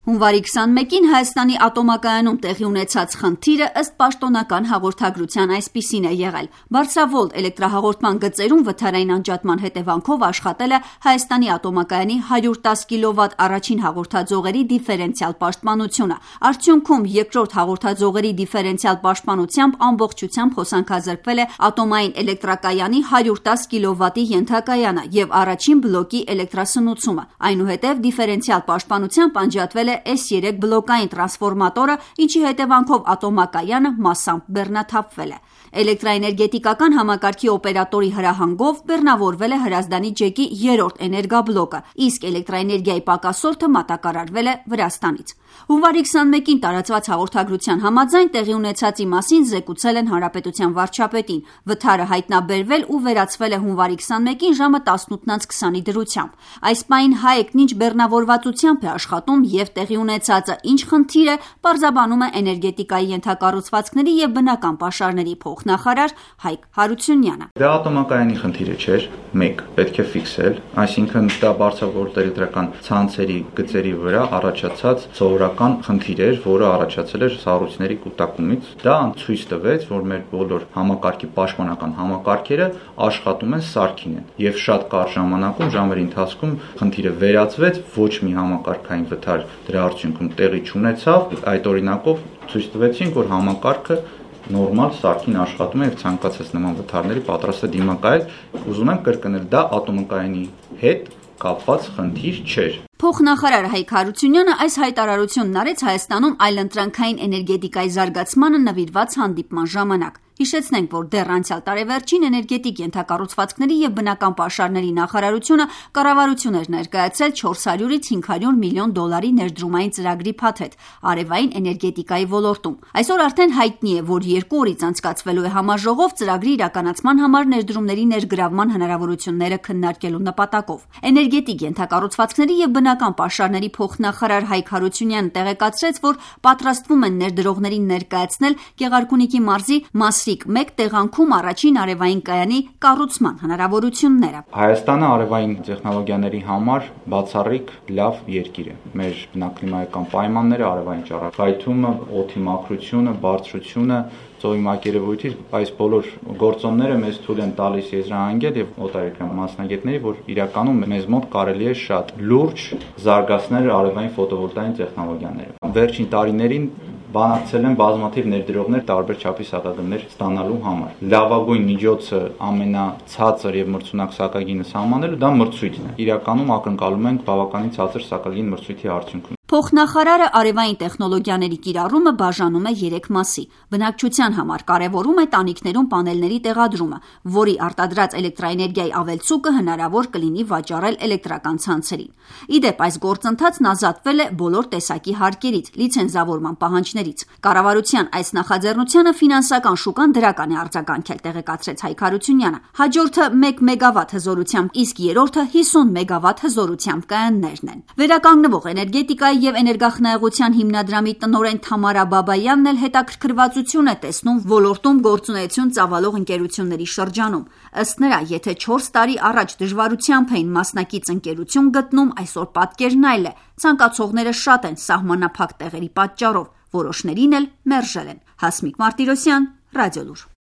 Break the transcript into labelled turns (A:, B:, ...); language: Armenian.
A: Հունվարի 21-ին Հայաստանի ատոմակայանում տեղի ունեցած խնդիրը ըստ պաշտոնական հաղորդագրության այսպիսին է եղել. բարձրավոլտ էլեկտրահաղորդման գծերում վթարային անջատման հետևանքով աշխատել է Հայաստանի ատոմակայանի 110 կՎտ առաջին հաղորդաձողերի դիֆերենցիալ պաշտպանությունը։ Արդյունքում երկրորդ հաղորդաձողերի դիֆերենցիալ պաշտպանությամբ ամբողջությամբ հոսանքազրկվել է ատոմային էլեկտրակայանի 110 կՎտ-ի ենթակայանը եւ առաջին բլոկի էլեկտրասնուցումը։ Այնուհետև դիֆերենցիալ պաշտպանությամբ անջատվել է S3 բլոկային տրանսֆորմատորը, ինչի հետևանքով ատոմակայանը մասամբ բեռնաթափվել է։ Էլեկտրաէներգետիկական համակարգի օպերատորի հրահանգով բեռնավորվել է Հրազդանի ջեկի 3-րդ էներգաբլոկը, իսկ էլեկտրաէներգիայի պակասորթը մատակարարվել է Վրաստանից։ Հունվարի 21-ին տարածված հաղորդագրության համաձայն տեղի ունեցածի մասին զեկուցել են Հանրապետության վարչապետին։ Վթարը հայտնաբերվել ու վերացվել է հունվարի 21-ին ժամը 18:20-ի դրությամբ։ Այս պահին ՀԱԵԿ-ն ինչ բեռնավորվածությամբ է աշխատում եւ տեղի ունեցածը ինչ խնդիր է, պարզաբանում է էներգետիկայի ենթակառուցվածքների եւ բնական պաշարների փոխնախարար Հայկ Հարությունյանը։
B: Դա ատոմակայանի խնդիրը չէր, մեկ պետք է ֆիքսել, այսինքն դա բարձրավոլտ էլեկտրական ցանցերի գծերի վրա առաջացած սովորական խնդիր էր, որը առաջացել էր սառույցների կուտակումից։ Դա ցույց տվեց, որ մեր բոլոր համակարգի պաշտպանական համակարգերը աշխատում են սարքին են եւ շատ կարճ ժամանակում, ժամերի ընթացքում խնդիրը վերացվեց, ոչ մի համակարգային վթար դրա արդյունքում տեղի չունեցավ։ Այդ օրինակով ցույց տվեցինք, որ համակարգը նորմալ սարքին աշխատում է եւ ցանկացած նման վթարների պատրաստ է դիմակայել։ Ուզում եմ կրկնել, դա ատոմակայանի հետ կապված խնդիր չէր։
A: Փոխնախարար Հայկ Հարությունյանը այս հայտարարությունն արեց Հայաստանում այլընտրանքային էներգետիկայի զարգացմանը նվիրված հանդիպման ժամանակ։ Հիշեցնենք, որ դեռ անցյալ տարեվերջին էներգետիկ ենթակառուցվածքների եւ բնական պաշարների նախարարությունը կառավարություն էր ներկայացրել 400-ից 500 միլիոն դոլարի ներդրումային ծրագրի փաթեթ արևային էներգետիկայի ոլորտում։ Այսօր արդեն հայտնի է, որ 2 օրից անցկացվելու է համաժողով ծրագրի իրականացման համար ներդրումների ներգրավման հնարավորությունները քննարկելու նպատակով։ Էներգետիկ ենթակառուցվածքների եւ բնական պաշարների փոխնախարար Հայկ Հարությունյանը տեղեկացրեց, որ պատրաստվում են ներդրողներին ներկայացնել Գեղարքունիքի մարզի Մասրիկ 1 տեղանքում առաջին արևային կայանի կառուցման հնարավորությունները։
B: Հայաստանը արևային տեխնոլոգիաների համար բացառիկ լավ երկիր է։ Մեր բնակլիմայական պայմանները, արևային ճառագայթումը, օդի մաքրությունը, բարձրությունը, ծովի մակերևույթի, այս բոլոր գործոնները մեզ թույլ են տալիս եզրահանգել եւ օտարերկրյա մասնագետների, որ իրականում մեզ մոտ կարելի է շատ լուրջ զարգացնել արևային ֆոտովոլտային տեխնոլոգիաները։ Վերջին տարիներին բանակցել են բազմաթիվ ներդրողներ տարբեր չափի սահմաններ ստանալու համար։ Լավագույն միջոցը ամենացածր եւ մրցունակ սահակագինը սահմանելու դա մրցույթն է։ Իրականում ակնկալում ենք բավականին ցածր սահակագին մրցույթի արդյունքում։
A: Փոխնախարարը արևային տեխնոլոգիաների կիրառումը բաժանում է 3 մասի։ Բնակչության համար կարևորում է տանիքներում պանելների տեղադրումը, որի արտադրած էլեկտրաէներգիայի ավելցուկը հնարավոր կլինի վաճառել էլեկտրական ցանցերին։ Իդեպ այս գործընթացն ազատվել է բոլոր տեսակի հարկերից, լիցենզավորման պահանջներից։ Կառավարության այս նախաձեռնությանը ֆինանսական շուկան դրական է արձագանքել, տեղեկացրեց Հայկ Հարությունյանը։ Հաջորդը 1 մեգավատ հզորությամբ, իսկ երրորդը 50 մեգավատ հզորությամբ կայաններն են։ Վերականգնվող էներգետիկայի եւ էներգախնայողության հիմնադրամի տնօրեն Թամարա Բաբայանն էլ հետաքրքրվածություն է տեսնում ոլորտում գործունեություն ծավալող ընկերությունների շրջանում։ Ըստ նրա, եթե 4 տարի առաջ դժվարությամբ էին մասնակից ընկերություն գտնում, այսօր պատկերն այլ է։ Ցանկացողները շատ են սահմանափակ տեղերի պատճառով, որոշներին էլ մերժել են։ Հասմիկ Մարտիրոսյան, Ռադիոլուր։